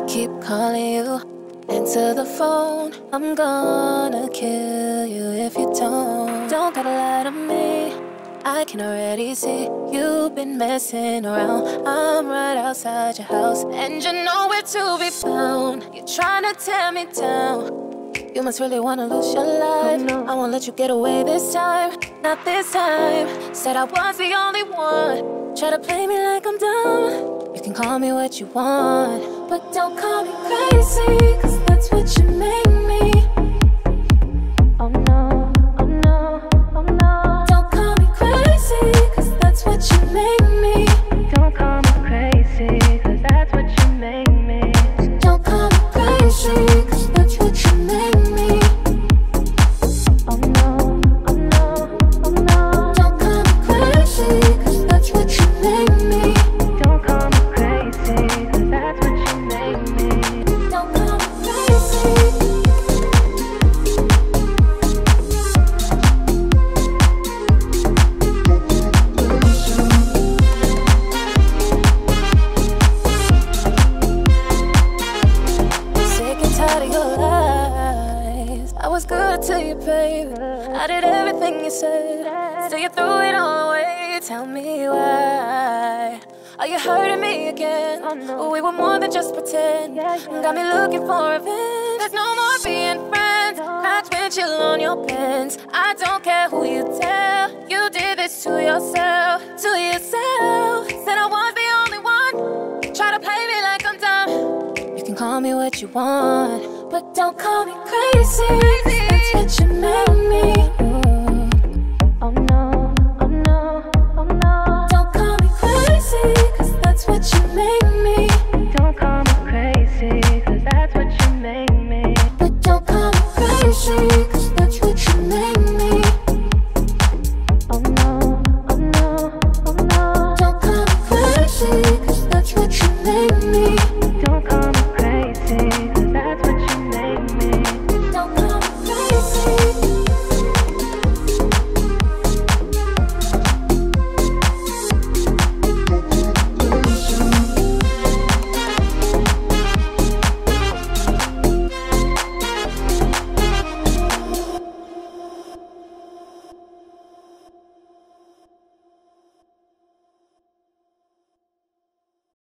keep calling you. Answer the phone, I'm gonna kill you if you don't. Don't gotta lie to me, I can already see you've been messing around. I'm right outside your house, and you know where to be found. You're trying to tear me down. You must really wanna lose your life. Oh, no. I won't let you get away this time, not this time. Said I was the only one. Try to play me like I'm dumb. You can call me what you want, but don't call me crazy, cause that's what you make me. Oh no, oh no, oh no. Don't call me crazy, cause that's what you make me. Don't call me crazy, cause that's what you make me. Don't call me crazy, cause that's what you make me. Oh no, oh no, oh no. Don't call me crazy, cause that's what you make me. Don't call me crazy, cause that's what you make me. Don't call me crazy. Sick and tired of your lies. I was good to you, baby. I did everything you said. Still you threw it all away. Tell me why. Are you hurting me again? Oh, no. We were more than just pretend. Got me looking for revenge. There's no more being friends. Cracked windshield on your pants. I don't care who you tell. You did this to yourself. To yourself. Said I was the only one. Try to play me like I'm dumb. You can call me what you want, but don't call me crazy. That's what you make me. Oh no, oh no, oh no. Don't call me crazy, cause that's what you make me.